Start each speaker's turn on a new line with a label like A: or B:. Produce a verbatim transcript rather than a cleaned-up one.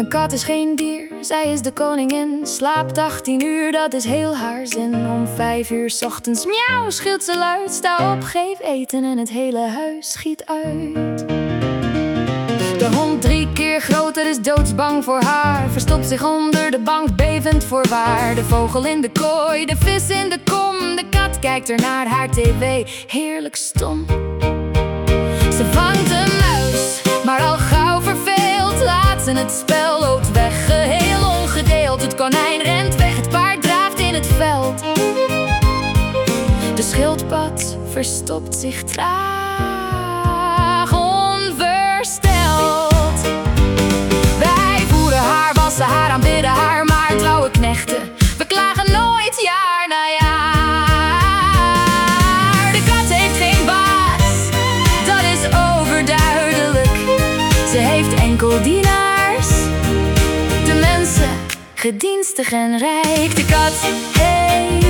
A: Een kat is geen dier, zij is de koningin. Slaapt achttien uur, dat is heel haar zin. Om vijf uur 's ochtends, miauw, schilt ze luid. Sta op, geef eten en het hele huis schiet uit. De hond drie keer groter is doodsbang voor haar. Verstopt zich onder de bank, bevend voorwaar. De vogel in de kooi, de vis in de kom. De kat kijkt er naar haar tv, heerlijk stom. Ze vangt een muis, maar al gauw verveeld. Laat ze het spel, loopt weg, geheel ongedeeld. Het konijn rent weg, het paard draaft in het veld. De schildpad verstopt zich traag, onversteld. Wij voeren haar, wassen haar, aanbidden haar, maar trouwe knechten, we klagen nooit jaar na jaar. De kat heeft geen baas, dat is overduidelijk. Ze heeft enkel dienaars, de mensen gedienstig en rijk. De kat heeft